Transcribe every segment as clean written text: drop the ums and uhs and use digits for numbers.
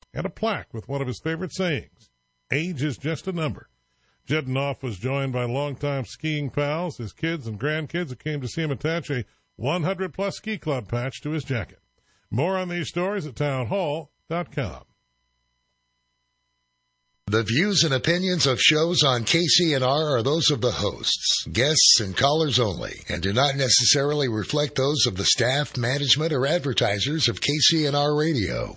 and a plaque with one of his favorite sayings, "Age is just a number." Jedinoff was joined by longtime skiing pals, his kids and grandkids, who came to see him attach a 100-plus ski club patch to his jacket. More on these stories at townhall.com. The views and opinions of shows on KCNR are those of the hosts, guests, and callers only, and do not necessarily reflect those of the staff, management, or advertisers of KCNR Radio.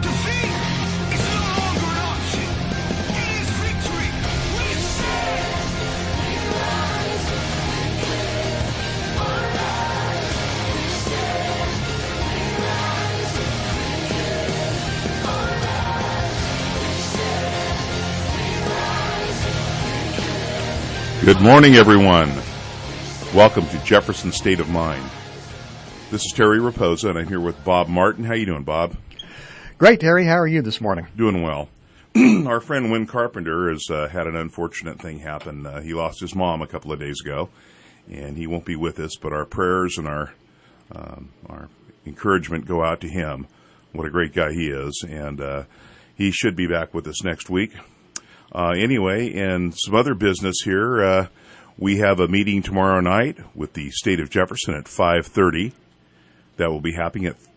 Good morning, everyone. Welcome to Jefferson State of Mind. This is Terry Raposa, and I'm here with Bob Martin. How you doing, Bob? Great, Terry. How are you this morning? Doing well. Our friend Win Carpenter has had an unfortunate thing happen. He lost his mom a couple of days ago, and he won't be with us, but our prayers and our encouragement go out to him. What a great guy he is, and he should be back with us next week. Anyway, and some other business here. We have a meeting tomorrow night with the state of Jefferson at 5:30. That will be happening at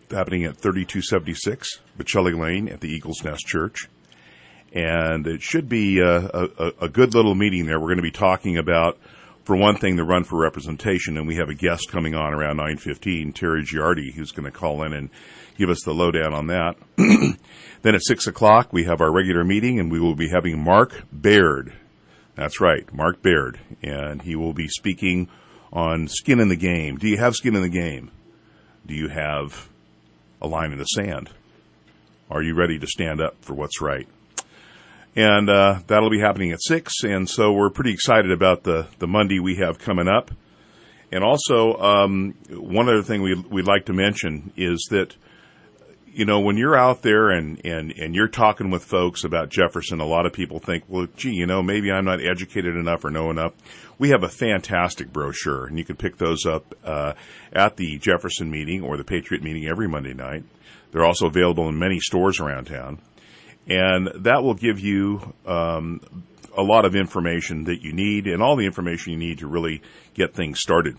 3276 Bocelli Lane at the Eagles Nest Church. And it should be a good little meeting there. We're going to be talking about, for one thing, the run for representation, and we have a guest coming on around 9:15, Terry Giardi, who's going to call in and give us the lowdown on that. Then at 6 o'clock, we have our regular meeting, and we will be having Mark Baird. That's right, Mark Baird. And he will be speaking on skin in the game. Do you have skin in the game? Do you have a line in the sand? Are you ready to stand up for what's right? And that'll be happening at 6, and so we're pretty excited about the Monday we have coming up. And also, one other thing we'd like to mention is that, you know, when you're out there and you're talking with folks about Jefferson, a lot of people think, well, gee, you know, maybe I'm not educated enough or know enough. We have a fantastic brochure, and you can pick those up at the Jefferson meeting or the Patriot meeting every Monday night. They're also available in many stores around town. And that will give you a lot of information that you need and all the information you need to really get things started.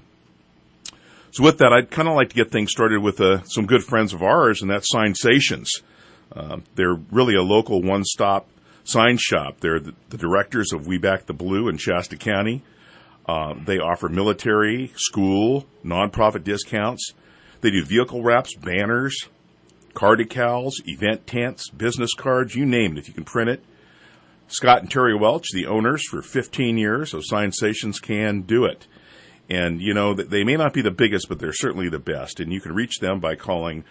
So with that, I'd kind of like to get things started with some good friends of ours, and that's Signsations. They're really a local one-stop sign shop. They're the directors of We Back the Blue in Shasta County. They offer military, school, nonprofit discounts. They do vehicle wraps, banners, car decals, event tents, business cards, you name it, if you can print it. Scott and Terry Welch, the owners for 15 years of Signsations, can do it. And, you know, they may not be the biggest, but they're certainly the best. And you can reach them by calling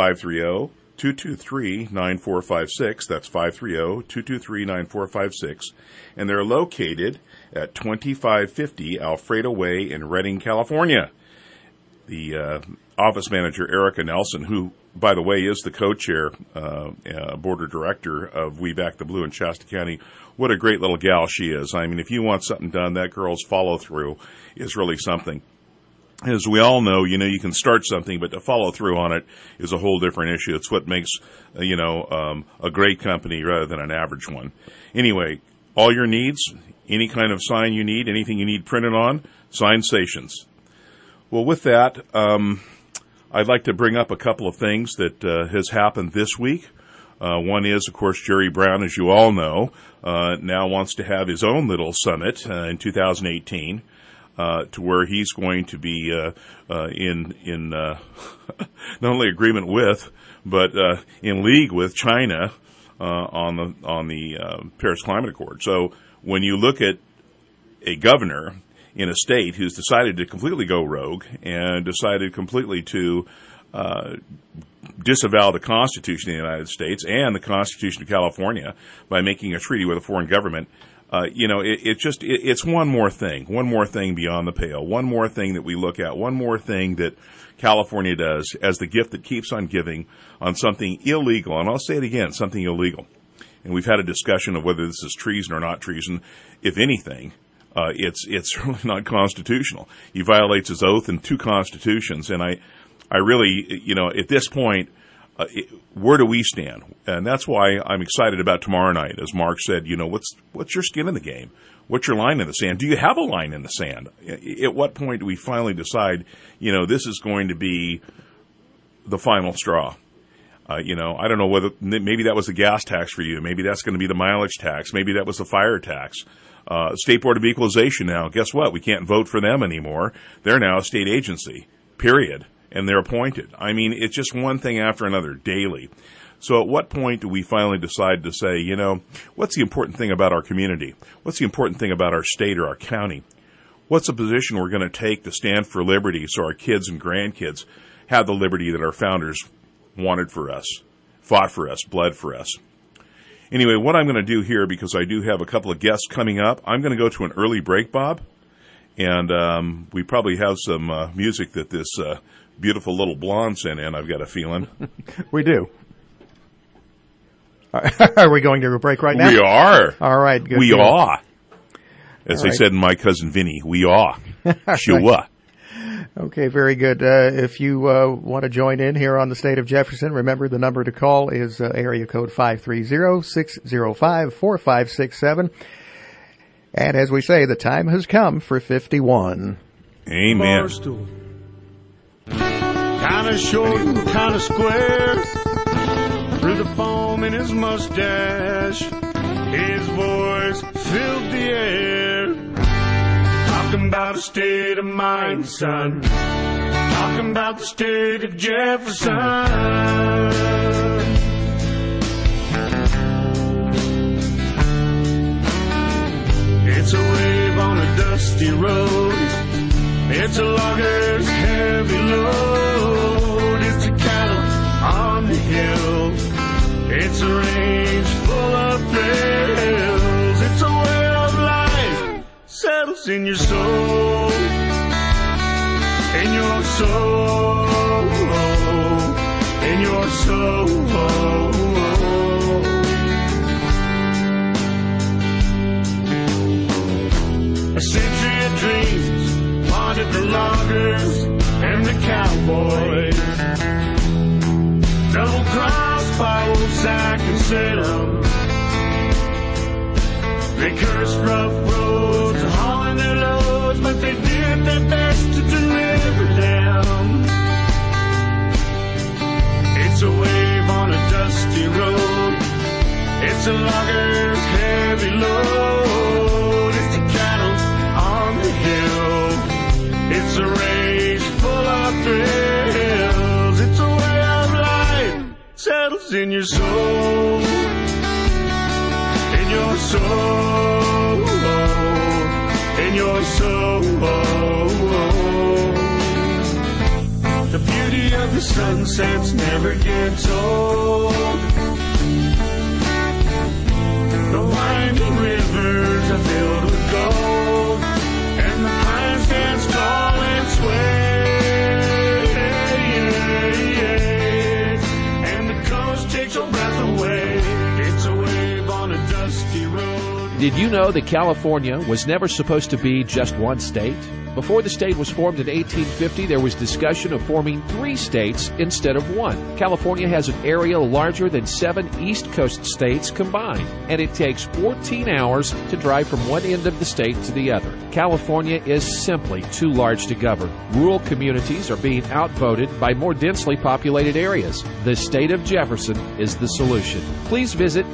530-223-9456. That's 530-223-9456. And they're located at 2550 Alfredo Way in Redding, California. The office manager, Erica Nelson, who, by the way, is the co-chair, board of director of We Back the Blue in Shasta County. What a great little gal she is. I mean, if you want something done, that girl's follow-through is really something. As we all know, you know, you can start something, but to follow through on it is a whole different issue. It's what makes, a great company rather than an average one. Anyway, all your needs, any kind of sign you need, anything you need printed on, Signsations. Well, with that, I'd like to bring up a couple of things that has happened this week. One is, of course, Jerry Brown, as you all know, now wants to have his own little summit in 2018, to where he's going to be in not only agreement with, but in league with China on the Paris Climate Accord. So when you look at a governor in a state who's decided to completely go rogue and decided completely to disavow the Constitution of the United States and the Constitution of California by making a treaty with a foreign government, it's one more thing beyond the pale, one more thing that we look at, one more thing that California does as the gift that keeps on giving on something illegal. And I'll say it again, something illegal. And we've had a discussion of whether this is treason or not treason. If anything, it's really not constitutional. He violates his oath in two constitutions, and I really, at this point, where do we stand? And that's why I'm excited about tomorrow night. As Mark said, what's your skin in the game? What's your line in the sand? Do you have a line in the sand? At what point do we finally decide, this is going to be the final straw? I don't know whether maybe that was the gas tax for you. Maybe that's going to be the mileage tax. Maybe that was the fire tax. State Board of Equalization now, guess what? We can't vote for them anymore. They're now a state agency, period. And they're appointed. I mean, it's just one thing after another daily. So at what point do we finally decide to say, what's the important thing about our community? What's the important thing about our state or our county? What's the position we're going to take to stand for liberty so our kids and grandkids have the liberty that our founders wanted for us, fought for us, bled for us? Anyway, what I'm going to do here, because I do have a couple of guests coming up, I'm going to go to an early break, Bob. And we probably have some music that this beautiful little blonde sent in, I've got a feeling. We do. Are we going to a break right now? We are. All right. Good. We are. As they said in My Cousin Vinny, we are. Sure. Okay, very good. If you want to join in here on the State of Jefferson, remember the number to call is area code 530-605-4567. And as we say, the time has come for 51. Amen. Kind of short and kind of square, through the foam in his mustache, his voice filled the air. Talking about a state of mind, son. Talking about the state of Jefferson. It's a wave on a dusty road. It's a logger's heavy load. It's a cattle on the hill. It's a range full of thrills. It's a way of life settles in your soul. In your soul. In your soul. A century of dreams haunted the loggers and the cowboys. Double-crossed by Wolfsack and Salem. They cursed rough roads, hauling their loads, but they did their best to deliver them. It's a wave on a dusty road. It's a logger's heavy load. It's a cattle on the hill. It's a race full of thrills. It's a way of life settles in your soul. In your soul. In your soul. The beauty of the sunsets never gets old. The winding rivers are filled with gold, and the pines dance tall and sway, and the coast takes your breath away. It's a wave on a dusty road. Did you know that California was never supposed to be just one state? Before the state was formed in 1850, there was discussion of forming 3 states instead of 1. California has an area larger than 7 East Coast states combined, and it takes 14 hours to drive from one end of the state to the other. California is simply too large to govern. Rural communities are being outvoted by more densely populated areas. The state of Jefferson is the solution. Please visit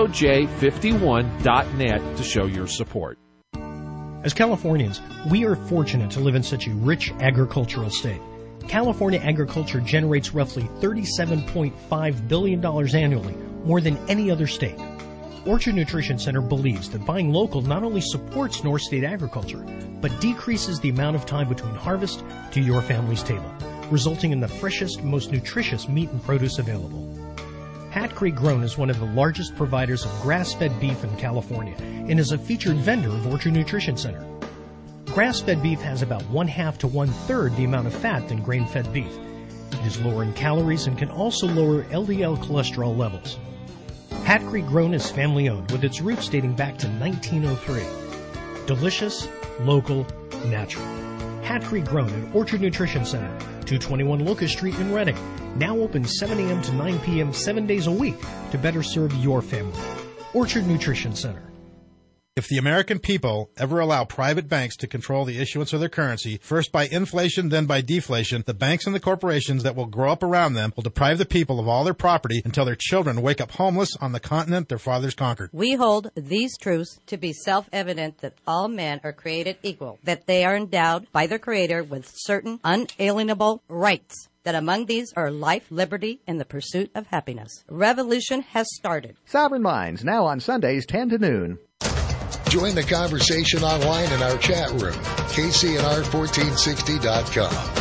SOJ51.net to show your support. As Californians, we are fortunate to live in such a rich agricultural state. California agriculture generates roughly $37.5 billion annually, more than any other state. Orchard Nutrition Center believes that buying local not only supports North State agriculture, but decreases the amount of time between harvest to your family's table, resulting in the freshest, most nutritious meat and produce available. Hat Creek Grown is one of the largest providers of grass-fed beef in California and is a featured vendor of Orchard Nutrition Center. Grass-fed beef has about 1/2 to 1/3 the amount of fat than grain-fed beef. It is lower in calories and can also lower LDL cholesterol levels. Hat Creek Grown is family-owned with its roots dating back to 1903. Delicious, local, natural. Hat Creek Grown at Orchard Nutrition Center, 221 Locust Street in Reading. Now open 7 a.m. to 9 p.m. 7 days a week to better serve your family. Orchard Nutrition Center. If the American people ever allow private banks to control the issuance of their currency, first by inflation, then by deflation, the banks and the corporations that will grow up around them will deprive the people of all their property until their children wake up homeless on the continent their fathers conquered. We hold these truths to be self-evident that all men are created equal, that they are endowed by their Creator with certain unalienable rights, that among these are life, liberty, and the pursuit of happiness. Revolution has started. Sovereign Minds, now on Sundays 10 to noon. Join the conversation online in our chat room, kcnr1460.com.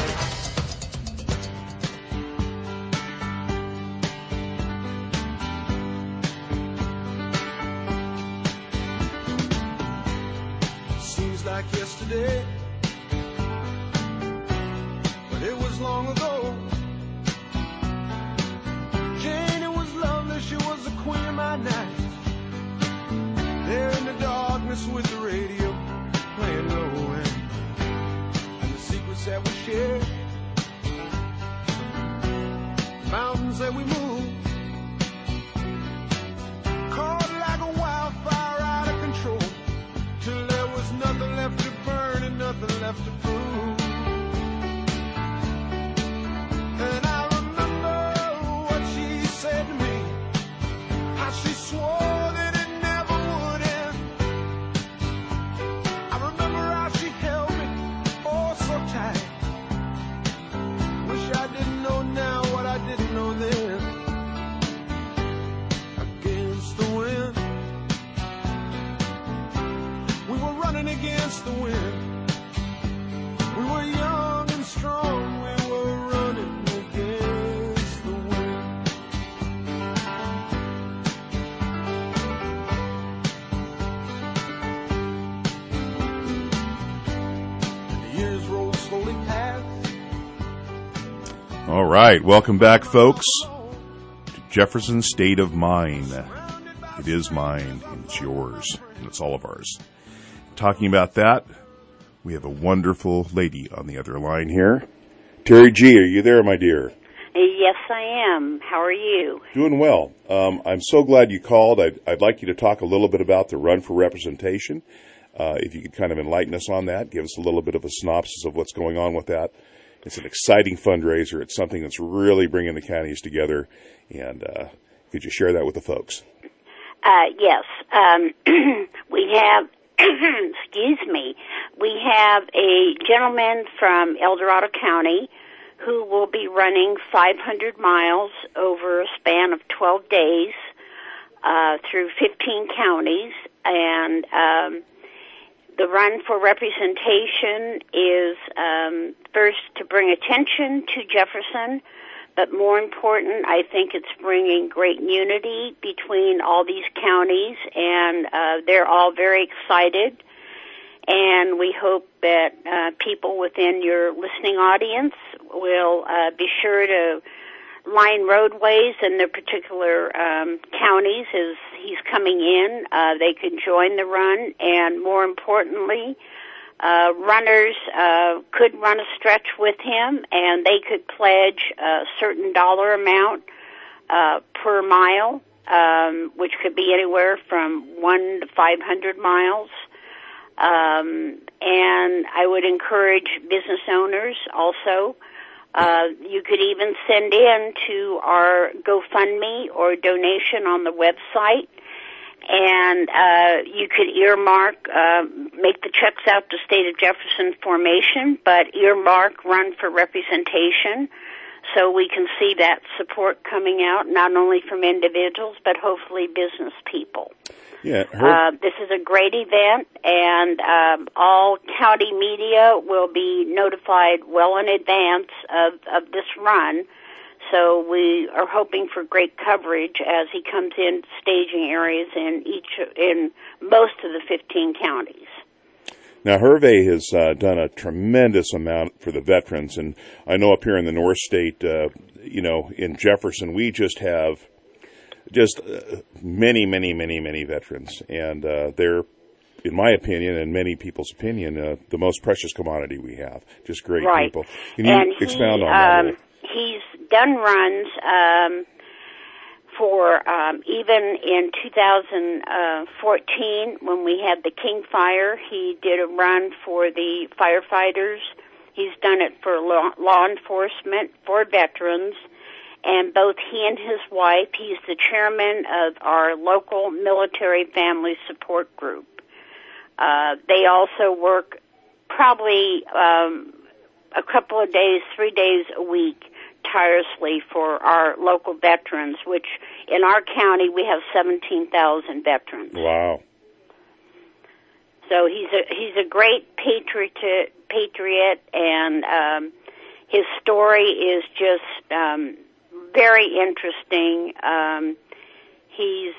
Seems like yesterday, but it was long ago. Jane, it was lovely, she was the queen of my night. There in the darkness with the radio playing low end, and the secrets that we shared, mountains that we moved, caught like a wildfire out of control, till there was nothing left to burn and nothing left to prove. And I remember what she said to me, how she swore that against the wind. We were young and strong, we were running against the wind. And the years rolled slowly past. All right, welcome back, folks, to Jefferson State of Mind. It is mine, and it's yours, and it's all of ours. Talking about that, we have a wonderful lady on the other line here. Terry G., are you there, my dear? Yes, I am. How are you? Doing well. I'm so glad you called. I'd like you to talk a little bit about the Run for Representation. If you could kind of enlighten us on that, give us a little bit of a synopsis of what's going on with that. It's an exciting fundraiser. It's something that's really bringing the counties together. And could you share that with the folks? Yes. We have... Excuse me. We have a gentleman from El Dorado County who will be running 500 miles over a span of 12 days through 15 counties. And the Run for Representation is first to bring attention to Jefferson, but more important, I think it's bringing great unity between all these counties, and they're all very excited. And we hope that people within your listening audience will be sure to line roadways in their particular counties as he's coming in. They can join the run, and more importantly, runners could run a stretch with him, and they could pledge a certain dollar amount per mile, which could be anywhere from 1 to 500 miles. And I would encourage business owners also. You could even send in to our GoFundMe or donation on the website. And you could earmark, make the checks out to State of Jefferson Formation, but earmark Run for Representation, so we can see that support coming out, not only from individuals, but hopefully business people. Yeah, this is a great event, and all county media will be notified well in advance of this run. So we are hoping for great coverage as he comes in staging areas in most of the 15 counties. Now, Hervé has done a tremendous amount for the veterans, and I know up here in the North State, in Jefferson, we just have many veterans, and they're in my opinion and many people's opinion, the most precious commodity we have. Just great people. Can you expound on that? He's done runs for even in 2014 when we had the King Fire. He did a run for the firefighters. He's done it for law enforcement, for veterans, and both he and his wife, he's the chairman of our local military family support group. They also work probably a couple of days, 3 days a week, tirelessly for our local veterans, which in our county we have 17,000 veterans. Wow. So he's a great patriot, and his story is just very interesting. He's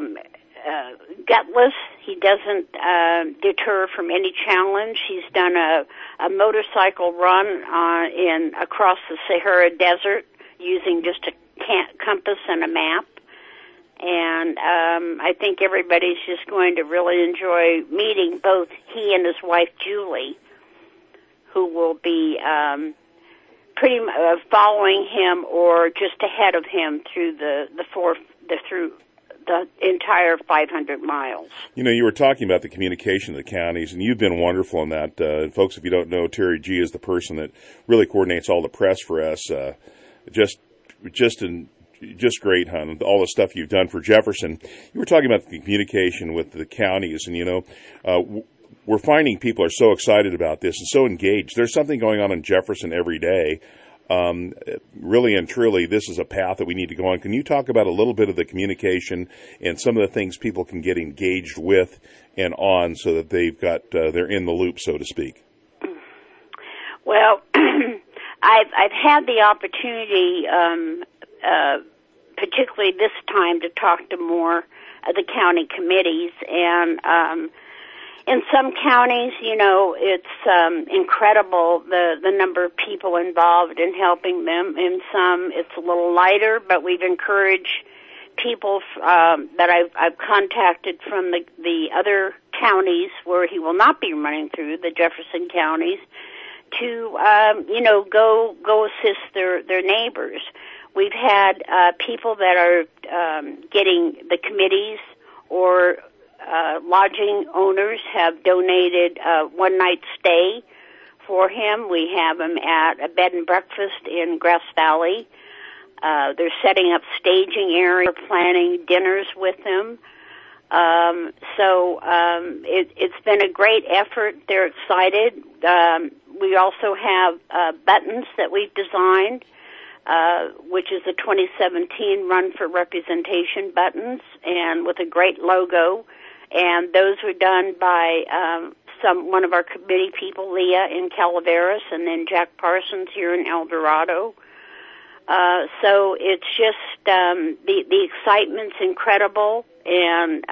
gutless. He doesn't deter from any challenge. He's done a motorcycle run across the Sahara Desert using just a compass and a map. And I think everybody's just going to really enjoy meeting both he and his wife Julie, who will be pretty following him or just ahead of him through through the entire 500 miles. You know, you were talking about the communication of the counties, and you've been wonderful in that. Folks, if you don't know, Terry G. is the person that really coordinates all the press for us. Just great, hon. All the stuff you've done for Jefferson. You were talking about the communication with the counties, and, you know, we're finding people are so excited about this and so engaged. There's something going on in Jefferson every day. Really and truly, this is a path that we need to go on. Can you talk about a little bit of the communication and some of the things people can get engaged with and on so that they're in the loop, so to speak? Well, I've had the opportunity, particularly this time, to talk to more of the county committees, and in some counties, you know, it's incredible the number of people involved in helping them. In some, it's a little lighter, but we've encouraged people that I've contacted from the other counties where he will not be running through, the Jefferson counties, to go assist their neighbors. We've had people that are getting the committees or lodging owners have donated a one-night stay for him. We have him at a bed and breakfast in Grass Valley. They're setting up staging area, planning dinners with him. It's been a great effort. They're excited. We also have buttons that we've designed, which is the 2017 Run for Representation buttons, and with a great logo. And those were done by one of our committee people, Leah in Calaveras, and then Jack Parsons here in El Dorado. So it's just the excitement's incredible, and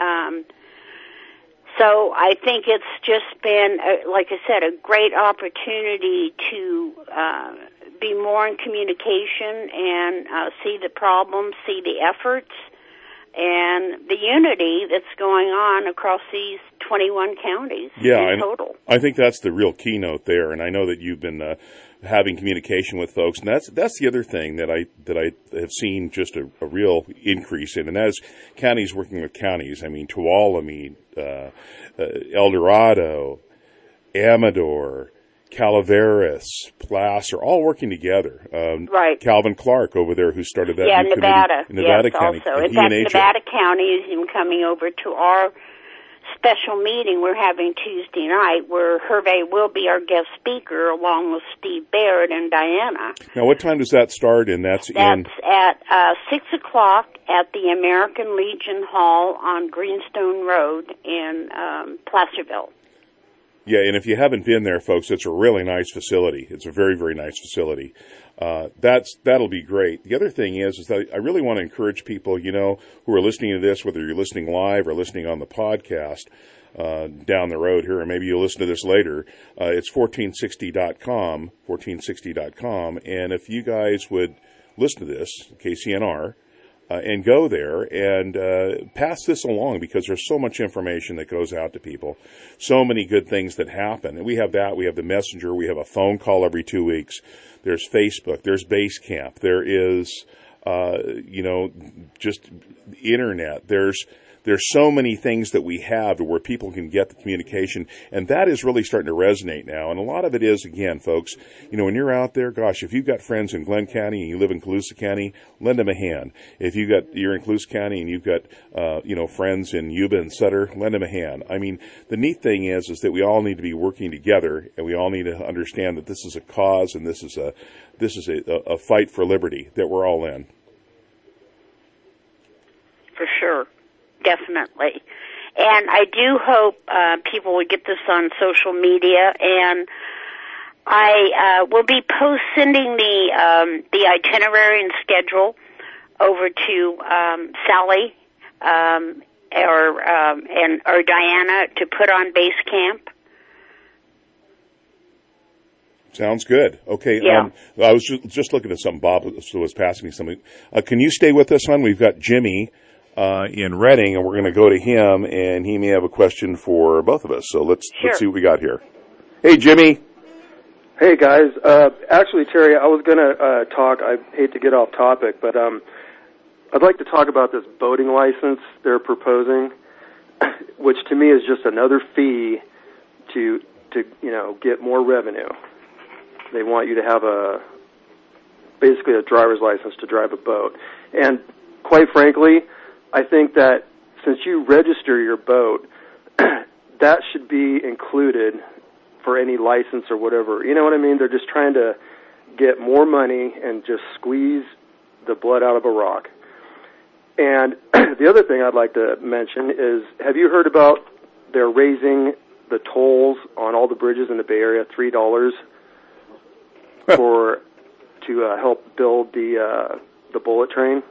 so I think it's just been, like I said, a great opportunity to be more in communication and see the problems, see the efforts, and the unity that's going on across these 21 counties in total. I think that's the real keynote there, and I know that you've been having communication with folks, and that's the other thing that I have seen just a real increase in, and that is counties working with counties. I mean, Tuolumne, El Dorado, Amador, Calaveras, Placer, are all working together. Right. Calvin Clark over there, who started that new Nevada. In Nevada yes, County. Also. In fact, Nevada County is even coming over to our special meeting we're having Tuesday night, where Hervé will be our guest speaker along with Steve Baird and Diana. Now, what time does that start? And that's at 6 o'clock at the American Legion Hall on Greenstone Road in Placerville. Yeah, and if you haven't been there, folks, it's a really nice facility. It's a very, very nice facility. That'll be great. The other thing is that I really want to encourage people, you know, who are listening to this, whether you're listening live or listening on the podcast down the road here, or maybe you'll listen to this later. It's 1460.com, and if you guys would listen to this, KCNR, and go there and pass this along, because there's so much information that goes out to people, so many good things that happen. And we have that. We have the messenger. We have a phone call every 2 weeks. There's Facebook. There's Basecamp. There is, just the internet. There's so many things that we have to where people can get the communication, and that is really starting to resonate now. And a lot of it is, again, folks, when you're out there, gosh, if you've got friends in Glenn County and you live in Colusa County, lend them a hand. If you're in Colusa County and you've got, friends in Yuba and Sutter, lend them a hand. I mean, the neat thing is that we all need to be working together, and we all need to understand that this is a cause and this is a fight for liberty that we're all in. For sure. Definitely. And I do hope people will get this on social media, and I will be sending the itinerary and schedule over to Sally or Diana to put on Basecamp. Sounds good. Okay. Yeah. I was just looking at something. Bob was passing me something. Can you stay with us, hon? We've got Jimmy in Reading, and we're going to go to him, and he may have a question for both of us. So let's see what we got here. Hey, Jimmy. Hey, guys. Actually, Terry, I was going to talk. I hate to get off topic, but I'd like to talk about this boating license they're proposing, which to me is just another fee to get more revenue. They want you to have basically a driver's license to drive a boat. And quite frankly, I think that since you register your boat, that should be included for any license or whatever. You know what I mean? They're just trying to get more money and just squeeze the blood out of a rock. And the other thing I'd like to mention is, have you heard about they're raising the tolls on all the bridges in the Bay Area $3 to help build the bullet train?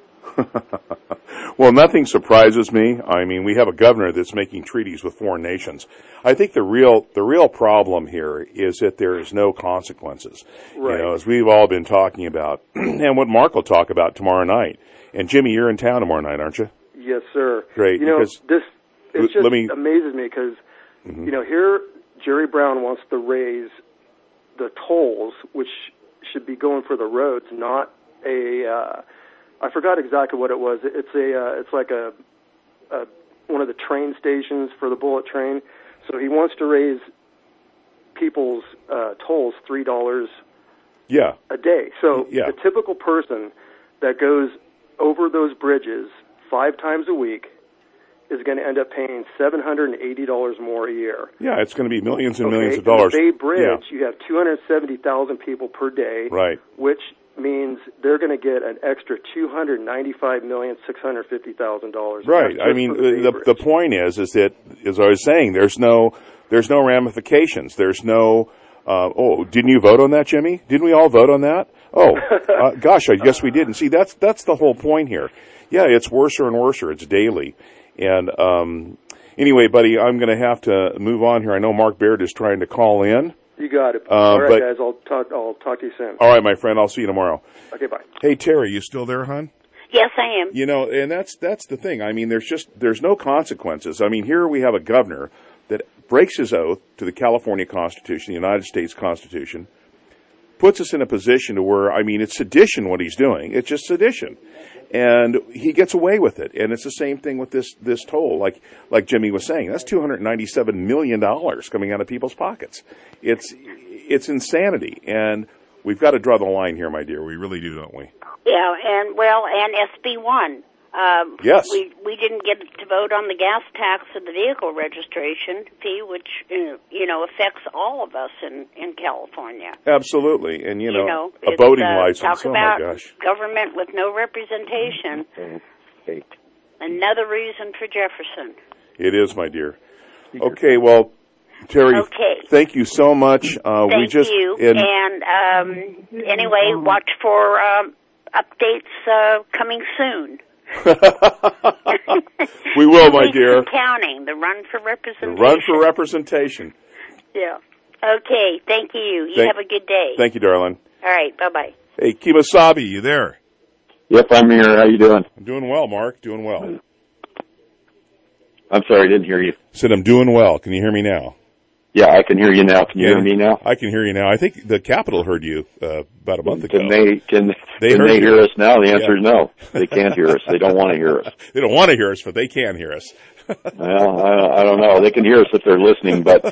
Well, nothing surprises me. I mean, we have a governor that's making treaties with foreign nations. I think the real problem here is that there is no consequences. Right. As we've all been talking about, and what Mark will talk about tomorrow night. And Jimmy, you're in town tomorrow night, aren't you? Yes, sir. Great. It just amazes me because, here Jerry Brown wants to raise the tolls, which should be going for the roads, not I forgot exactly what it was. It's like one of the train stations for the bullet train. So he wants to raise people's tolls $3 a day. So the typical person that goes over those bridges 5 times a week is going to end up paying $780 more a year. Yeah, it's going to be millions and millions of dollars. In the Bay Bridge, you have 270,000 people per day, right? Which means they're going to get an extra $295,650,000. Right. I mean, the point is that, as I was saying, there's no ramifications. There's no. Didn't you vote on that, Jimmy? Didn't we all vote on that? Oh, gosh, I guess we did. And see, that's the whole point here. Yeah, it's worser and worser. It's daily. And anyway, buddy, I'm going to have to move on here. I know Mark Baird is trying to call in. You got it. All right, guys. I'll talk to you soon. All right, my friend. I'll see you tomorrow. Okay, bye. Hey, Terry, you still there, hon? Yes, I am. And that's the thing. I mean, there's no consequences. I mean, here we have a governor that breaks his oath to the California Constitution, the United States Constitution, puts us in a position to where, I mean, it's sedition what he's doing. It's just sedition. And he gets away with it. And it's the same thing with this toll. Like Jimmy was saying, that's $297 million coming out of people's pockets. It's insanity. And we've got to draw the line here, my dear. We really do, don't we? Yeah, and SB1. Yes. We didn't get to vote on the gas tax or the vehicle registration fee, which, affects all of us in California. Absolutely. And, a boating license. Talk about my gosh. Government with no representation. Okay. Another reason for Jefferson. It is, my dear. Okay, well, Terry, thank you so much. Thank you. And anyway, watch for updates coming soon. We will, my dear. Counting the run for representation. The run for representation. Yeah. Okay. Thank you. You have a good day. Thank you, darling. All right. Bye-bye. Hey, Kemosabe, you there? Yep, I'm here. How you doing? I'm doing well, Mark. Doing well. I'm sorry, I didn't hear you. Said I'm doing well. Can you hear me now? Yeah, I can hear you now. Can you hear me now? I can hear you now. I think the Capitol heard you about a month ago. Can they hear us now? The answer is no. They can't hear us. They don't want to hear us. They don't want to hear us, but they can hear us. Well, I don't know. They can hear us if they're listening, but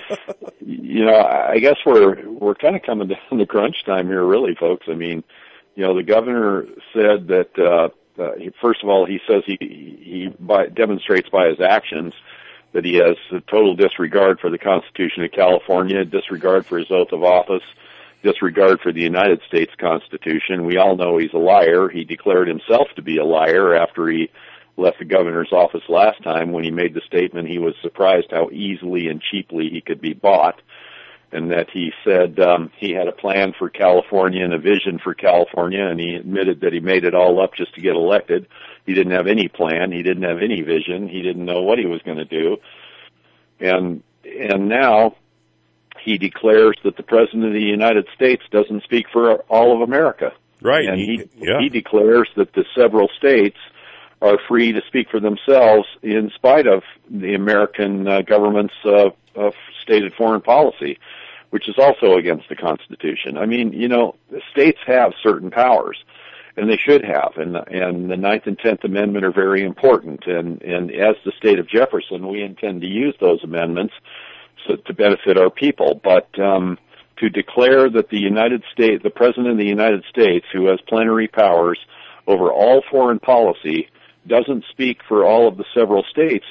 I guess we're kind of coming down to crunch time here, really, folks. I mean, the governor said that first of all, he says he demonstrates by his actions that he has a total disregard for the Constitution of California, disregard for his oath of office, disregard for the United States Constitution. We all know he's a liar. He declared himself to be a liar after he left the governor's office last time when he made the statement he was surprised how easily and cheaply he could be bought, and that he said he had a plan for California and a vision for California, and he admitted that he made it all up just to get elected. He didn't have any plan. He didn't have any vision. He didn't know what he was going to do. And now he declares that the President of the United States doesn't speak for all of America. Right. And he declares that the several states are free to speak for themselves in spite of the American government's stated foreign policy, which is also against the Constitution. I mean, the states have certain powers, and they should have, and the 9th and 10th Amendment are very important, and as the state of Jefferson, we intend to use those amendments to benefit our people, but to declare that the President of the United States, who has plenary powers over all foreign policy, doesn't speak for all of the several states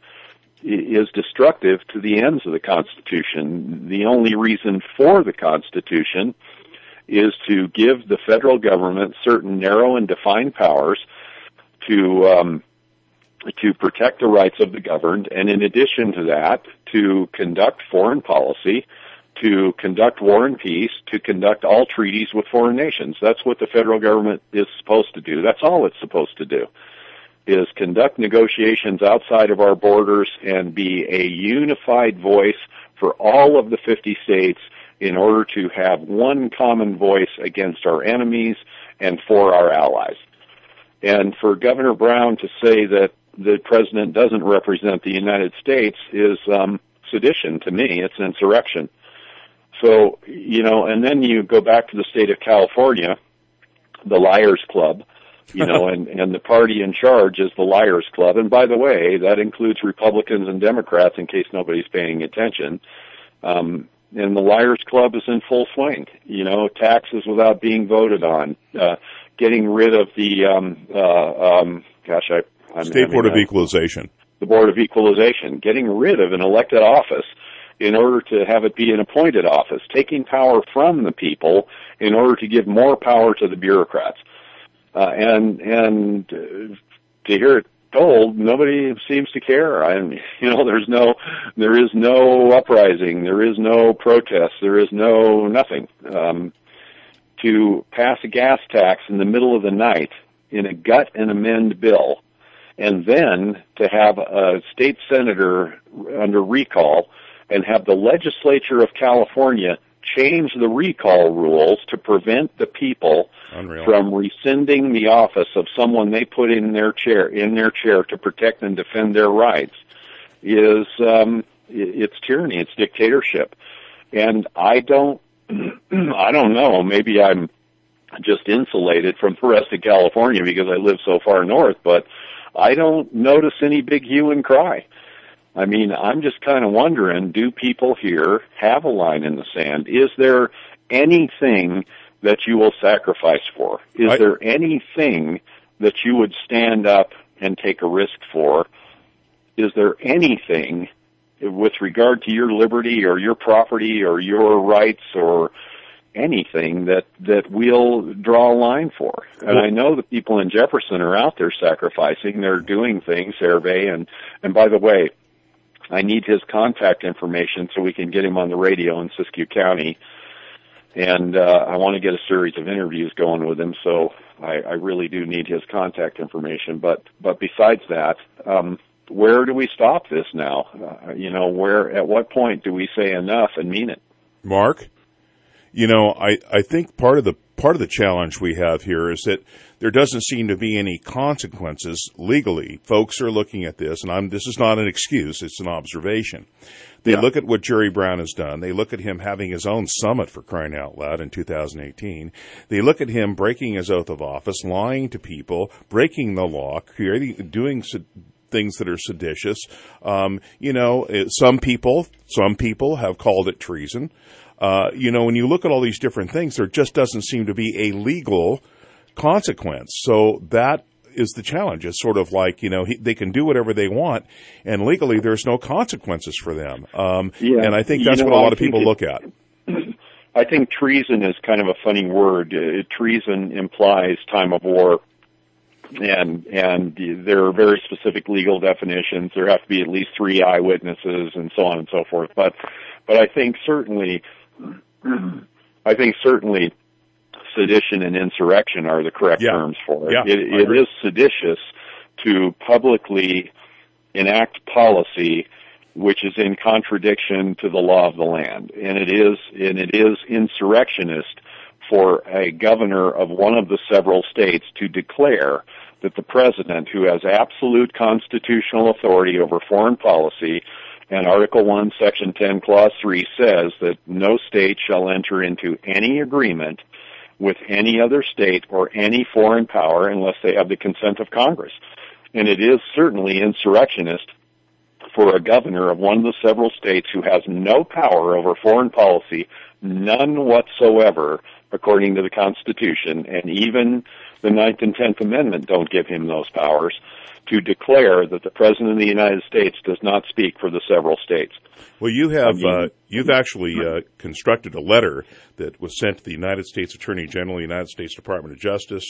is destructive to the ends of the Constitution. The only reason for the Constitution is to give the federal government certain narrow and defined powers to protect the rights of the governed, and in addition to that, to conduct foreign policy, to conduct war and peace, to conduct all treaties with foreign nations. That's what the federal government is supposed to do. That's all it's supposed to do, is conduct negotiations outside of our borders and be a unified voice for all of the 50 states in order to have one common voice against our enemies and for our allies. And for Governor Brown to say that the president doesn't represent the United States is sedition to me. It's insurrection. So, and then you go back to the state of California, the Liars Club, and the party in charge is the Liars Club. And by the way, that includes Republicans and Democrats in case nobody's paying attention. And the Liars Club is in full swing. Taxes without being voted on, getting rid of the, State Board of Equalization. The Board of Equalization, getting rid of an elected office in order to have it be an appointed office, taking power from the people in order to give more power to the bureaucrats. And to hear it told, nobody seems to care. There is no uprising, there is no protest, there is no nothing. To pass a gas tax in the middle of the night in a gut and amend bill, and then to have a state senator under recall and have the legislature of California change the recall rules to prevent the people from rescinding the office of someone they put in their chair to protect and defend their rights is it's tyranny, it's dictatorship. And I don't know, maybe I'm just insulated from the rest of California because I live so far north, but I don't notice any big hue and cry. I mean, I'm just kind of wondering, do people here have a line in the sand? Is there anything that you will sacrifice for? Is there anything that you would stand up and take a risk for? Is there anything with regard to your liberty or your property or your rights or anything that we'll draw a line for? And I know the people in Jefferson are out there sacrificing. They're doing things, Hervé, and by the way, I need his contact information so we can get him on the radio in Siskiyou County. And I want to get a series of interviews going with him, so I really do need his contact information. But besides that, where do we stop this now? At what point do we say enough and mean it? Mark, I think part of the part of the challenge we have here is that there doesn't seem to be any consequences legally. Folks are looking at this, and this is not an excuse, it's an observation. They look at what Jerry Brown has done. They look at him having his own summit, for crying out loud, in 2018. They look at him breaking his oath of office, lying to people, breaking the law, doing things that are seditious. Some people have called it treason. When you look at all these different things, there just doesn't seem to be a legal consequence. So that is the challenge. It's sort of like, they can do whatever they want, and legally there's no consequences for them. And I think that's what a lot of people look at. I think treason is kind of a funny word. Treason implies time of war, and there are very specific legal definitions. There have to be at least 3 eyewitnesses and so on and so forth. But I think certainly sedition and insurrection are the correct terms for it. It is seditious to publicly enact policy which is in contradiction to the law of the land, and it is insurrectionist for a governor of one of the several states to declare that the president, who has absolute constitutional authority over foreign policy, and Article 1, Section 10, Clause 3 says that no state shall enter into any agreement with any other state or any foreign power unless they have the consent of Congress. And it is certainly insurrectionist for a governor of one of the several states who has no power over foreign policy, none whatsoever, according to the Constitution, and even the 9th and 10th Amendment don't give him those powers, to declare that the President of the United States does not speak for the several states. Well, you've actually constructed a letter that was sent to the United States Attorney General, the United States Department of Justice.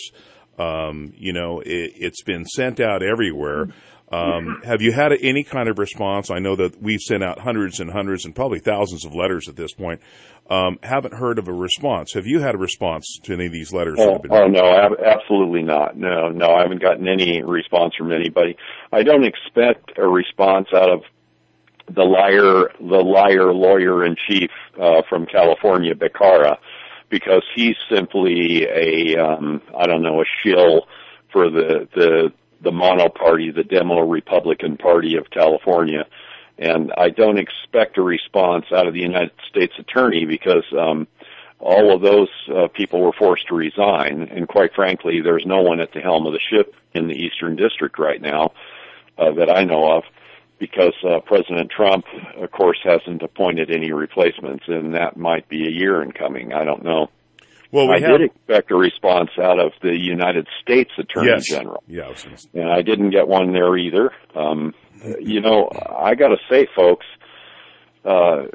It's been sent out everywhere. Have you had any kind of response? I know that we've sent out hundreds and hundreds and probably thousands of letters at this point. Haven't heard of a response. Have you had a response to any of these letters? No, absolutely not. No, I haven't gotten any response from anybody. I don't expect a response out of the liar lawyer-in-chief from California, Becerra, because he's simply a shill for the mono party, the Demo Republican Party of California. And I don't expect a response out of the United States Attorney because all of those people were forced to resign. And quite frankly, there's no one at the helm of the ship in the Eastern District right now that I know of, because President Trump, of course, hasn't appointed any replacements, and that might be a year in coming. I don't know. Well, I did expect a response out of the United States Attorney General. Yeah, and I didn't get one there either. I got to say, folks, I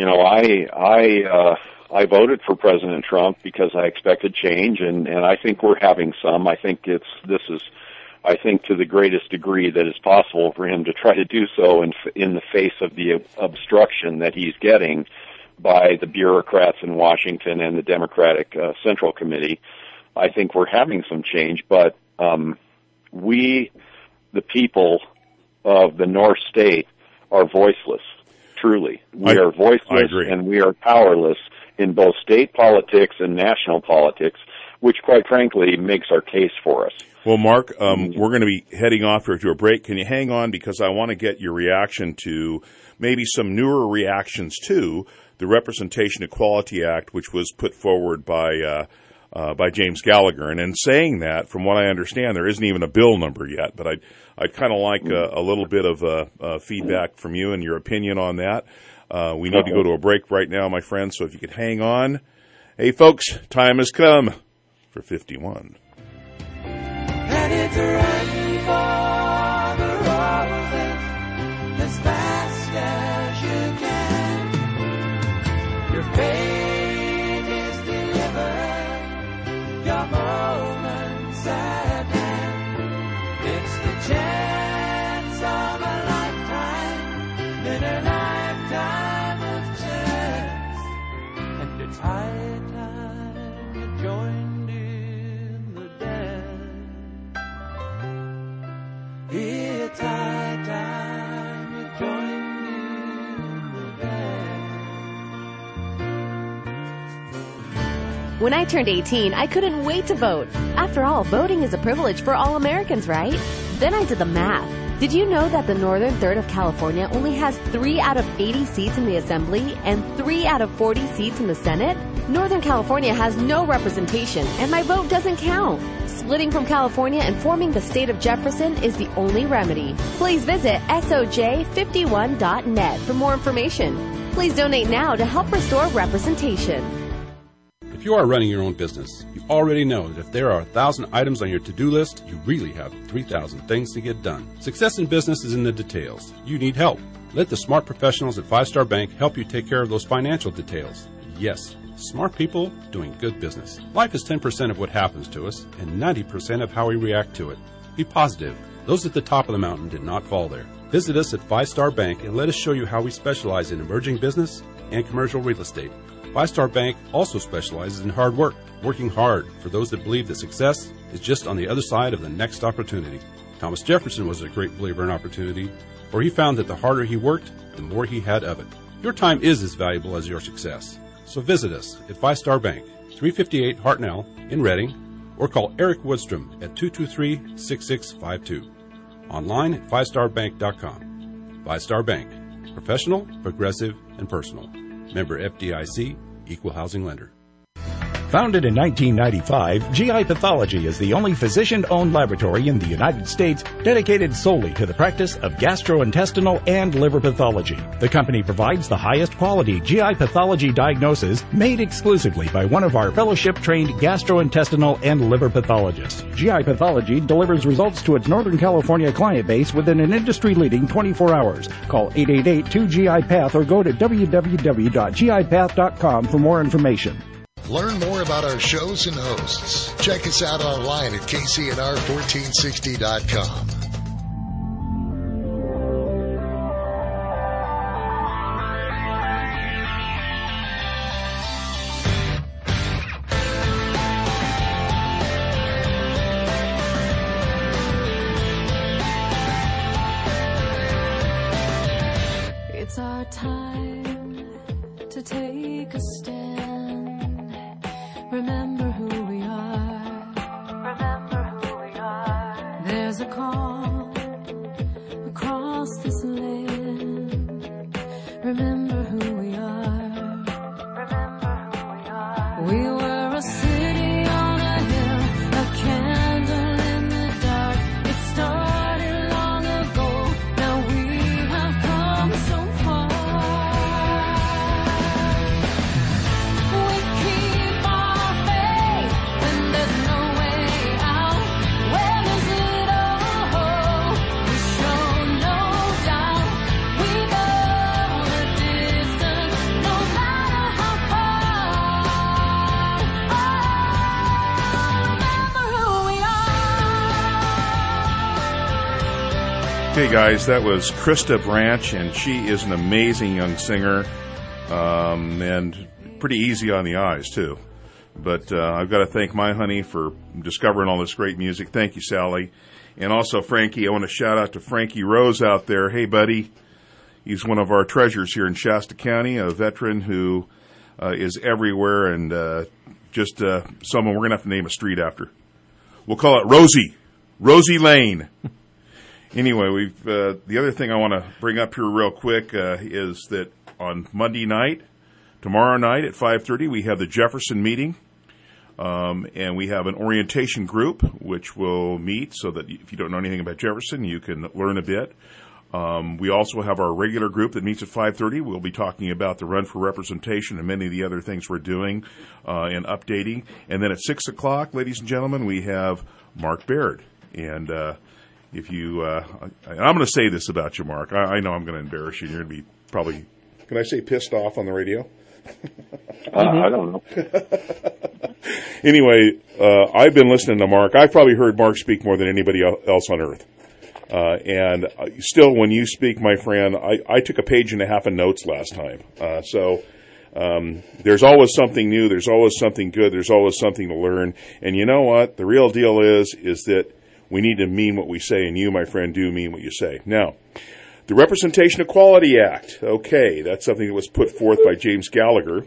voted for President Trump because I expected change, and I think we're having some. I think to the greatest degree that is possible for him to try to do so in the face of the obstruction that he's getting by the bureaucrats in Washington and the Democratic Central Committee. I think we're having some change, but we, the people of the North State, are voiceless, truly. We are voiceless and we are powerless in both state politics and national politics, which, quite frankly, makes our case for us. Well, Mark, we're going to be heading off here to a break. Can you hang on, because I want to get your reaction to maybe some newer reactions to the Representation Equality Act, which was put forward by James Gallagher. And in saying that, from what I understand, there isn't even a bill number yet. But I'd kind of like a little bit of feedback from you and your opinion on that. We need to go to a break right now, my friends, so if you could hang on. Hey, folks, time has come for 51. And it's running for the roses as fast as you can. Your fate is delivered, your moments at hand. It's the chance of a lifetime, in a lifetime of chance. And it's high time you joined in the dance. When I turned 18, I couldn't wait to vote. After all, voting is a privilege for all Americans, right? Then I did the math. Did you know that the northern third of California only has 3 out of 80 seats in the Assembly and 3 out of 40 seats in the Senate? Northern California has no representation, and my vote doesn't count. Splitting from California and forming the state of Jefferson is the only remedy. Please visit soj51.net for more information. Please donate now to help restore representation. If you are running your own business, you already know that if there are 1,000 items on your to-do list, you really have 3,000 things to get done. Success in business is in the details. You need help. Let the smart professionals at 5-Star Bank help you take care of those financial details. Yes, smart people doing good business. Life is 10% of what happens to us and 90% of how we react to it. Be positive. Those at the top of the mountain did not fall there. Visit us at 5-Star Bank and let us show you how we specialize in emerging business and commercial real estate. 5-Star Bank also specializes in hard work, working hard for those that believe that success is just on the other side of the next opportunity. Thomas Jefferson was a great believer in opportunity, for he found that the harder he worked, the more he had of it. Your time is as valuable as your success. So visit us at 5-Star Bank, 358 Hartnell in Reading, or call Eric Woodstrom at 223-6652. Online at 5starbank.com. 5-Star Bank. Professional, progressive, and personal. Member FDIC, Equal Housing Lender. Founded in 1995, GI Pathology is the only physician-owned laboratory in the United States dedicated solely to the practice of gastrointestinal and liver pathology. The company provides the highest quality GI pathology diagnosis made exclusively by one of our fellowship-trained gastrointestinal and liver pathologists. GI Pathology delivers results to its Northern California client base within an industry-leading 24 hours. Call 888-2GI-PATH or go to www.gipath.com for more information. Learn more about our shows and hosts. Check us out online at kcnr1460.com. It's our time to take a stand. Remember who we are. Remember who we are. There's a call across this land. Remember who we are. Remember who we are. We were a city on a hill, a candle in the dark. It started long ago. Now we have come so far. We keep our faith when there's no way out. Where there's little hope, we show no doubt. We go the distance, no matter how far. Oh, remember who we are. Okay, guys, that was Krista Branch, and she is an amazing young singer, and pretty easy on the eyes, too. But I've got to thank my honey for discovering all this great music. Thank you, Sally. And also, Frankie, I want to shout out to Frankie Rose out there. Hey, buddy. He's one of our treasures here in Shasta County, a veteran who is everywhere, and just someone we're going to have to name a street after. We'll call it Rosie Lane. Anyway, we've the other thing I want to bring up here real quick is that on Monday night, tomorrow night at 5:30, we have the Jefferson meeting, and we have an orientation group which will meet so that if you don't know anything about Jefferson, you can learn a bit. We also have our regular group that meets at 5:30. We'll be talking about the run for representation and many of the other things we're doing and updating. And then at 6 o'clock, ladies and gentlemen, we have Mark Baird. And if you, I'm going to say this about you, Mark. I know I'm going to embarrass you. You're going to be probably, can I say pissed off on the radio? I don't know. Anyway, I've been listening to Mark. I've probably heard Mark speak more than anybody else on earth. And still, when you speak, my friend, I took a page and a half of notes last time. So there's always something new. There's always something good. There's always something to learn. And you know what? The real deal is that we need to mean what we say, and you, my friend, do mean what you say. Now, the Representation Equality Act. Okay, that's something that was put forth by James Gallagher.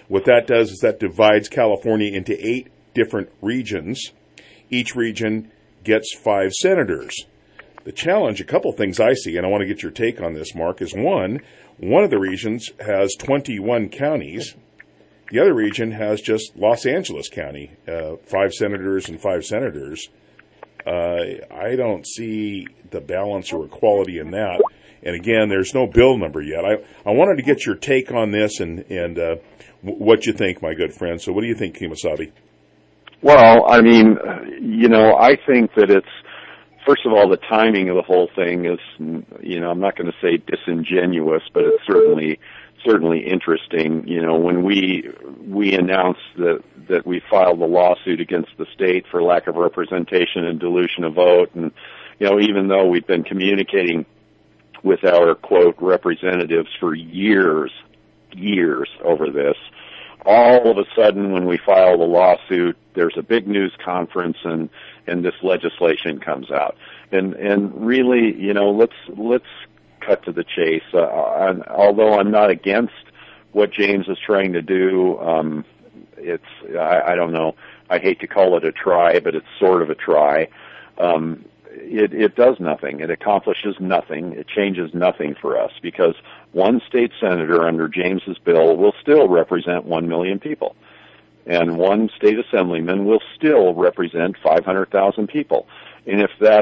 What that does is that divides California into 8 different regions. Each region gets 5 senators. The challenge, a couple things I see, and I want to get your take on this, Mark, is one of the regions has 21 counties. The other region has just Los Angeles County, 5 senators and 5 senators. I don't see the balance or equality in that. And again, there's no bill number yet. I wanted to get your take on this and what you think, my good friend. So what do you think, Kemosabe? Well, I mean, I think that it's, first of all, the timing of the whole thing is, I'm not going to say disingenuous, but it's certainly interesting. When we announced that we filed the lawsuit against the state for lack of representation and dilution of vote, and even though we've been communicating with our quote representatives for years over this, all of a sudden when we file the lawsuit, there's a big news conference and this legislation comes out. And really, let's cut to the chase. Although I'm not against what James is trying to do, I don't know. I hate to call it a try, but it's sort of a try. It does nothing. It accomplishes nothing. It changes nothing for us because one state senator under James's bill will still represent 1 million people. And one state assemblyman will still represent 500,000 people. And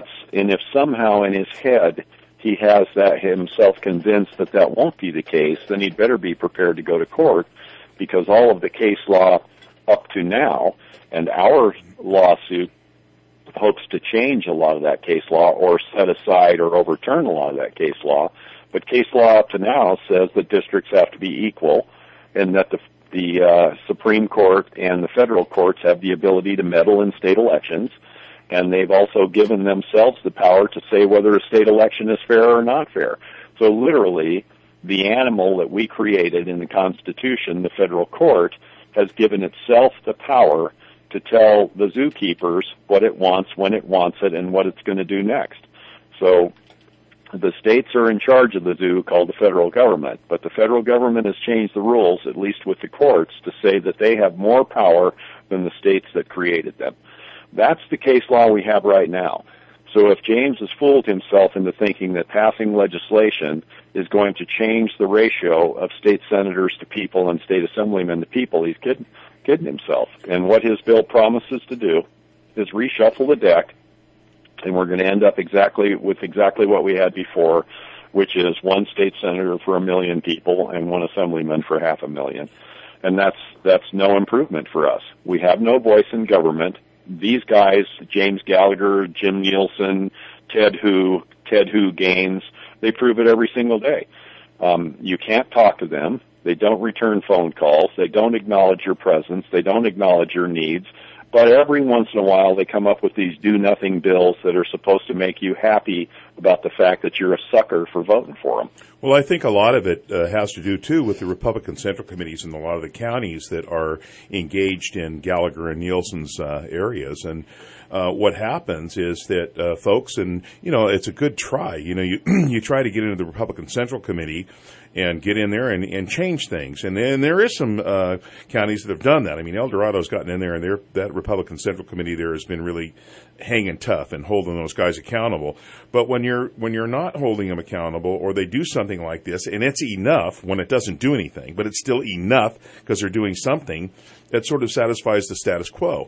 if somehow in his head he has that himself convinced that won't be the case, then he'd better be prepared to go to court, because all of the case law up to now and our lawsuit hopes to change a lot of that case law or set aside or overturn a lot of that case law. But case law up to now says that districts have to be equal and that the Supreme Court and the federal courts have the ability to meddle in state elections, and they've also given themselves the power to say whether a state election is fair or not fair. So literally, the animal that we created in the Constitution, the federal court, has given itself the power to tell the zookeepers what it wants, when it wants it, and what it's going to do next. So the states are in charge of the zoo, called the federal government, but the federal government has changed the rules, at least with the courts, to say that they have more power than the states that created them. That's the case law we have right now. So if James has fooled himself into thinking that passing legislation is going to change the ratio of state senators to people and state assemblymen to people, he's kidding himself. And what his bill promises to do is reshuffle the deck, and we're going to end up exactly what we had before, which is one state senator for 1 million people and one assemblyman for 500,000. And that's no improvement for us. We have no voice in government. These guys, James Gallagher, Jim Nielsen, Ted Hu Gaines, they prove it every single day. You can't talk to them. They don't return phone calls. They don't acknowledge your presence. They don't acknowledge your needs. But every once in a while, they come up with these do-nothing bills that are supposed to make you happy about the fact that you're a sucker for voting for them. Well, I think a lot of it has to do, too, with the Republican Central Committees in a lot of the counties that are engaged in Gallagher and Nielsen's areas. And what happens is that folks, and, it's a good try. You try to get into the Republican Central Committee and get in there and change things. And there is some counties that have done that. I mean, El Dorado's gotten in there, and that Republican Central Committee there has been really hanging tough and holding those guys accountable. But when you're not holding them accountable, or they do something like this, and it's enough when it doesn't do anything, but it's still enough because they're doing something, that sort of satisfies the status quo.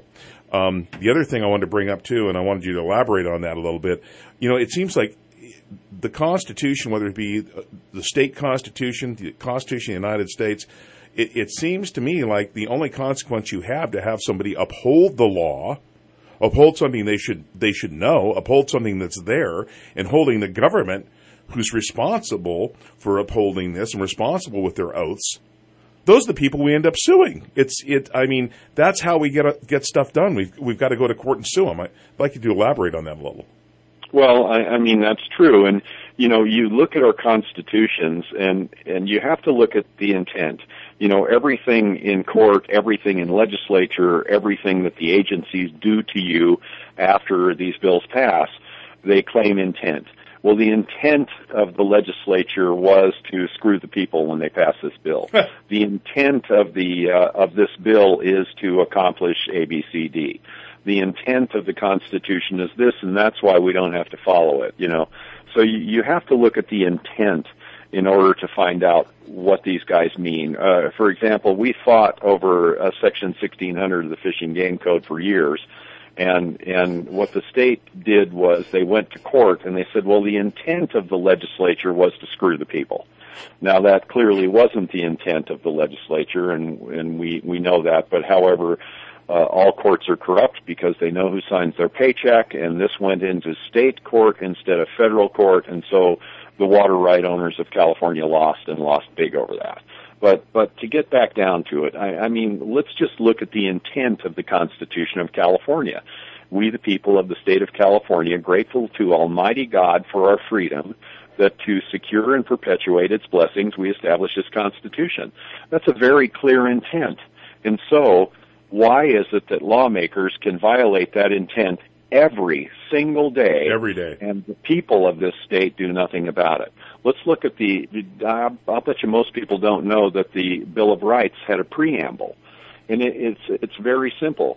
The other thing I wanted to bring up, too, and I wanted you to elaborate on that a little bit, it seems like the Constitution, whether it be the state Constitution, the Constitution of the United States, it seems to me like the only consequence you have to have somebody uphold the law, uphold something they should know, uphold something that's there, and holding the government who's responsible for upholding this and responsible with their oaths. Those are the people we end up suing. I mean, that's how we get stuff done. We've got to go to court and sue them. I'd like you to elaborate on that a little. Well, I mean, that's true. And, you look at our constitutions and you have to look at the intent. Everything in court, everything in legislature, everything that the agencies do to you after these bills pass, they claim intent. Well, the intent of the legislature was to screw the people when they passed this bill. The intent of this bill is to accomplish A, B, C, D. The intent of the Constitution is this, and that's why we don't have to follow it, So you have to look at the intent in order to find out what these guys mean. For example, we fought over Section 1600 of the Fish and Game Code for years, and what the state did was they went to court and they said, well, the intent of the legislature was to screw the people. Now, that clearly wasn't the intent of the legislature, and we know that, but however, all courts are corrupt because they know who signs their paycheck, and this went into state court instead of federal court, and so the water right owners of California lost big over that. But to get back down to it, I mean, let's just look at the intent of the Constitution of California. We, the people of the state of California, grateful to Almighty God for our freedom, that to secure and perpetuate its blessings, we establish this Constitution. That's a very clear intent. And so, why is it that lawmakers can violate that intent every single day? Every day. And the people of this state do nothing about it. Let's look at I'll bet you most people don't know that the Bill of Rights had a preamble. And it's very simple.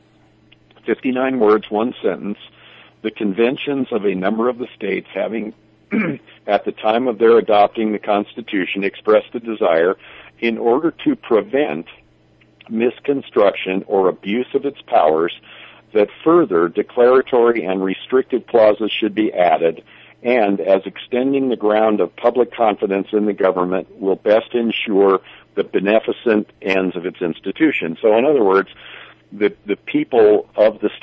59 words, one sentence. The conventions of a number of the states having, at the time of their adopting the Constitution, expressed a desire in order to prevent misconstruction or abuse of its powers, that further declaratory and restrictive clauses should be added, and as extending the ground of public confidence in the government will best ensure the beneficent ends of its institution. So in other words, the people of the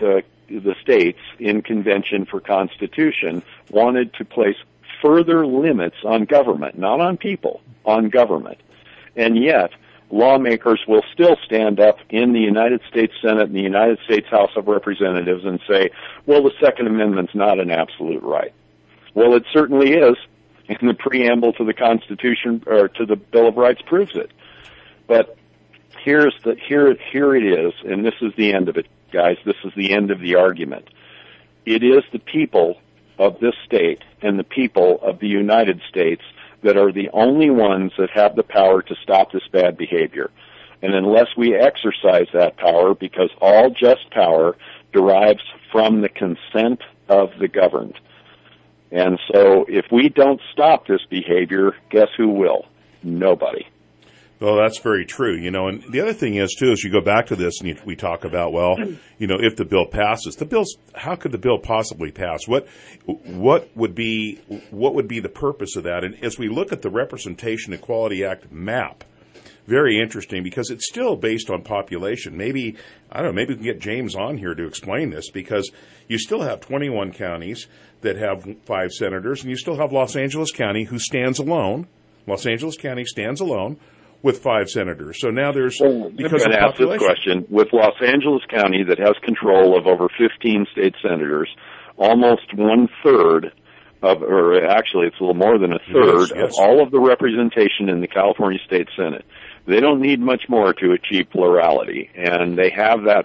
states in Convention for Constitution wanted to place further limits on government, not on people, on government. And yet, lawmakers will still stand up in the United States Senate and the United States House of Representatives and say, well, the Second Amendment's not an absolute right. Well, it certainly is, and the preamble to the Constitution, or to the Bill of Rights, proves it. But here it is, and this is the end of it, guys. This is the end of the argument. It is the people of this state and the people of the United States that are the only ones that have the power to stop this bad behavior. And unless we exercise that power, because all just power derives from the consent of the governed. And so if we don't stop this behavior, guess who will? Nobody. Well, that's very true, and the other thing is, too, is you go back to this and we talk about, well, if the bill passes, how could the bill possibly pass? What would be the purpose of that? And as we look at the Representation Equality Act map, very interesting, because it's still based on population. Maybe we can get James on here to explain this, because you still have 21 counties that have 5 senators, and you still have Los Angeles County, who stands alone. Los Angeles County stands alone with 5 senators. So now there's, because of population. Ask this question. With Los Angeles County, that has control of over 15 state senators, almost 1/3 or actually it's a little more than 1/3 of all of the representation in the California State Senate. They don't need much more to achieve plurality, and they have that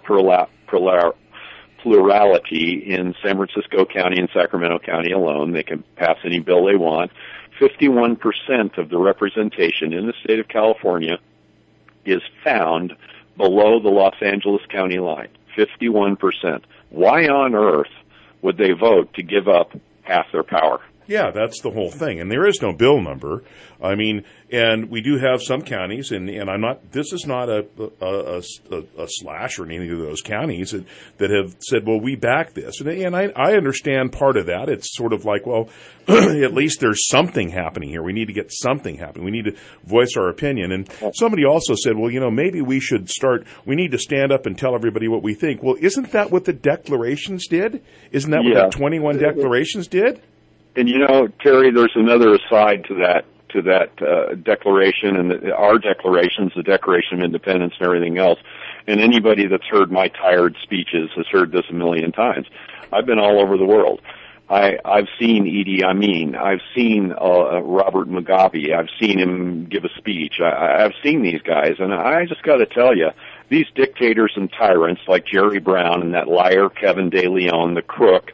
plurality in San Francisco County and Sacramento County alone. They can pass any bill they want. 51% of the representation in the state of California is found below the Los Angeles County line. 51%. Why on earth would they vote to give up half their power? Yeah, that's the whole thing. And there is no bill number. I mean, and we do have some counties, and I'm not, this is not a slash or anything of those counties that have said, well, we back this. And I understand part of that. It's sort of like, well, at least there's something happening here. We need to get something happening. We need to voice our opinion. And somebody also said, well, maybe we need to stand up and tell everybody what we think. Well, isn't that what the declarations did? Isn't that what the 21 declarations did? And Terry, there's another aside to that declaration and our declarations, the Declaration of Independence and everything else. And anybody that's heard my tired speeches has heard this a million times. I've been all over the world. I've seen Idi Amin. I've seen Robert Mugabe. I've seen him give a speech. I've seen these guys, and I just got to tell you, these dictators and tyrants like Jerry Brown and that liar Kevin De Leon, the crook,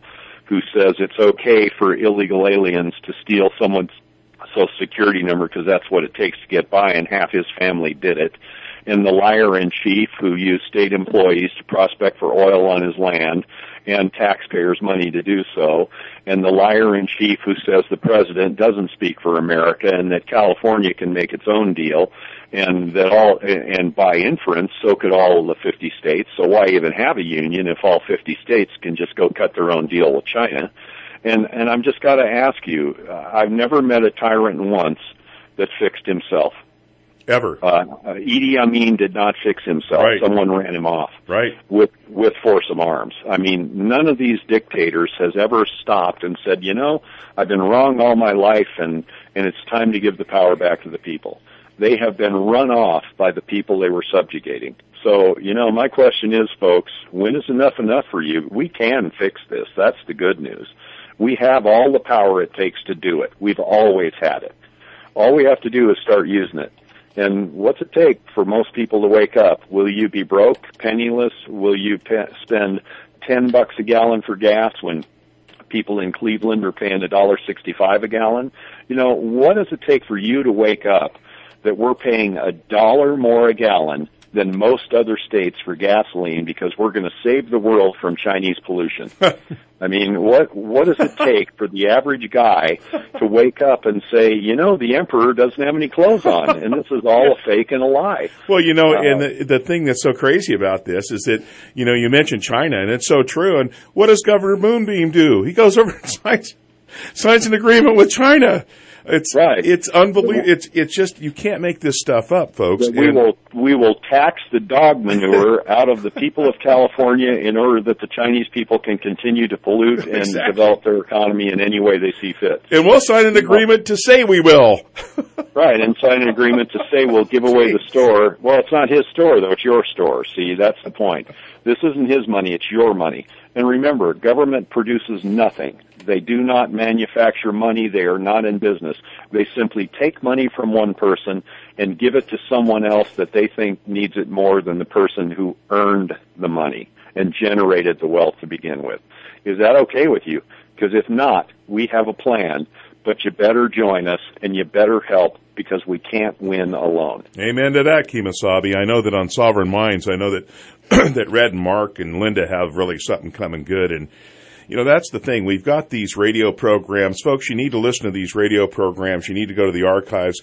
who says it's okay for illegal aliens to steal someone's Social Security number because that's what it takes to get by, and half his family did it. And the liar-in-chief who used state employees to prospect for oil on his land and taxpayers' money to do so, and the liar-in-chief who says the president doesn't speak for America and that California can make its own deal, and that and by inference, so could all of the 50 states. So why even have a union if all 50 states can just go cut their own deal with China? And I'm just got to ask you, I've never met a tyrant once that fixed himself. Ever. Idi Amin did not fix himself. Right. Someone ran him off. Right. With force of arms. I mean, none of these dictators has ever stopped and said, I've been wrong all my life and it's time to give the power back to the people. They have been run off by the people they were subjugating. So, my question is, folks, when is enough for you? We can fix this. That's the good news. We have all the power it takes to do it. We've always had it. All we have to do is start using it. And what's it take for most people to wake up? Will you be broke, penniless? Will you spend $10 a gallon for gas when people in Cleveland are paying $1.65 a gallon? What does it take for you to wake up that we're paying $1 more a gallon than most other states for gasoline because we're going to save the world from Chinese pollution? I mean, what does it take for the average guy to wake up and say, the emperor doesn't have any clothes on, and this is all a fake and a lie? Well, and the thing that's so crazy about this is that, you mentioned China, and it's so true. And what does Governor Moonbeam do? He goes over and signs an agreement with China. It's right. It's unbelievable. It's just, you can't make this stuff up, folks. We will tax the dog manure out of the people of California in order that the Chinese people can continue to pollute and develop their economy in any way they see fit. And we'll sign an agreement to say we will. Right, and sign an agreement to say we'll give away the store. Well, it's not his store, though. It's your store. See, that's the point. This isn't his money. It's your money. And remember, government produces nothing. They do not manufacture money. They are not in business. They simply take money from one person and give it to someone else that they think needs it more than the person who earned the money and generated the wealth to begin with. Is that okay with you? Because if not, we have a plan, but you better join us and you better help because we can't win alone. Amen to that, Kemosabe. I know that on Sovereign Minds, I know that that Red and Mark and Linda have really something coming good. And that's the thing. We've got these radio programs. Folks, you need to listen to these radio programs. You need to go to the archives,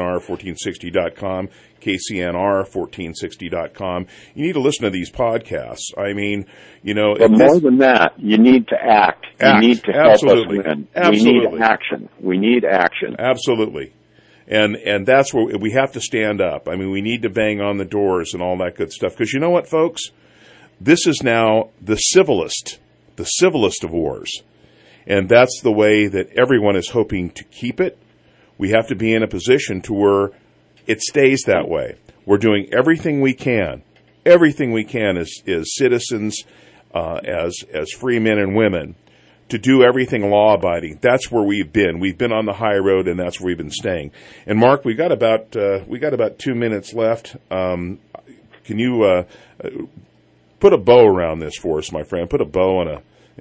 KCNR1460.com, KCNR1460.com. You need to listen to these podcasts. I mean, But more than that, you need to act. You need to help us win. Absolutely. We need action. Absolutely. And that's where we have to stand up. I mean, we need to bang on the doors and all that good stuff. Because you know what, folks? This is now the civilest of wars. And that's the way that everyone is hoping to keep it. We have to be in a position to where it stays that way. We're doing everything we can as citizens, as free men and women, to do everything law-abiding. That's where we've been. We've been on the high road, and that's where we've been staying. And Mark, we got about 2 minutes left. Can you put a bow around this for us, my friend? Put a bow on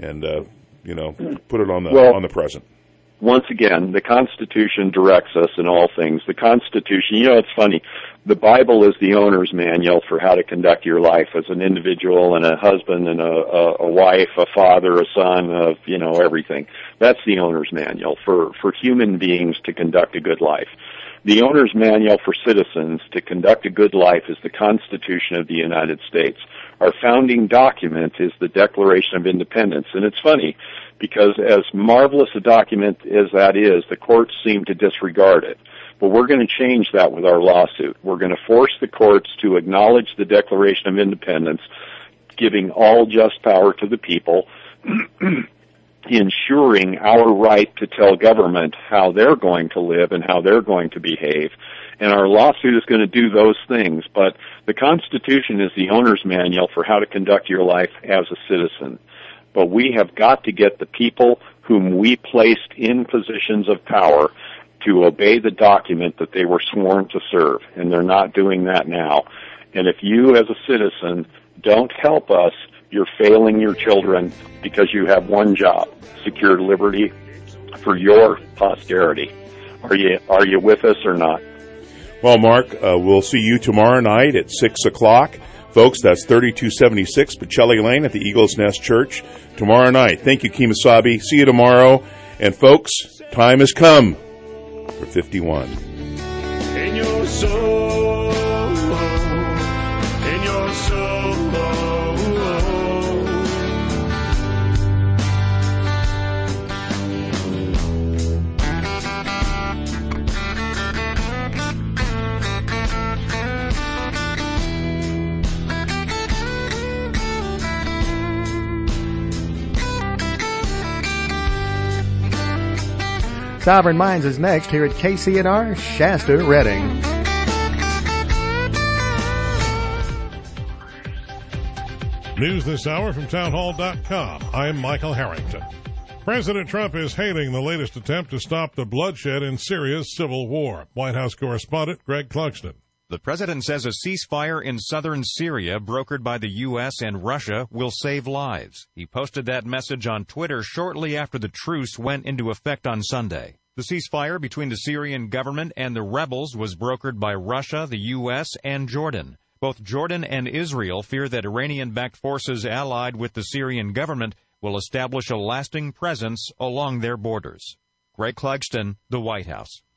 put it on the present. Once again, the Constitution directs us in all things. The Constitution, it's funny, the Bible is the owner's manual for how to conduct your life as an individual and a husband and a wife, a father, a son, everything. That's the owner's manual for human beings to conduct a good life. The owner's manual for citizens to conduct a good life is the Constitution of the United States. Our founding document is the Declaration of Independence. And it's funny, because as marvelous a document as that is, the courts seem to disregard it. But we're going to change that with our lawsuit. We're going to force the courts to acknowledge the Declaration of Independence, giving all just power to the people, ensuring our right to tell government how they're going to live and how they're going to behave. And our lawsuit is going to do those things. But the Constitution is the owner's manual for how to conduct your life as a citizen. But we have got to get the people whom we placed in positions of power to obey the document that they were sworn to serve. And they're not doing that now. And if you as a citizen don't help us You're failing your children because you have one job: secure liberty for your posterity. Are you with us or not? Well, Mark, we'll see you tomorrow night at 6 o'clock. Folks, that's 3276 Pacelli Lane at the Eagle's Nest Church tomorrow night. Thank you, Kemosabe. See you tomorrow. And folks, time has come for 51. In your soul, in your soul. Sovereign Minds is next here at KCNR, Shasta, Redding. News this hour from townhall.com. I'm Michael Harrington. President Trump is hailing the latest attempt to stop the bloodshed in Syria's civil war. White House correspondent Greg Clugston. The president says a ceasefire in southern Syria, brokered by the U.S. and Russia, will save lives. He posted that message on Twitter shortly after the truce went into effect on Sunday. The ceasefire between the Syrian government and the rebels was brokered by Russia, the U.S., and Jordan. Both Jordan and Israel fear that Iranian-backed forces allied with the Syrian government will establish a lasting presence along their borders. Greg Clugston, the White House.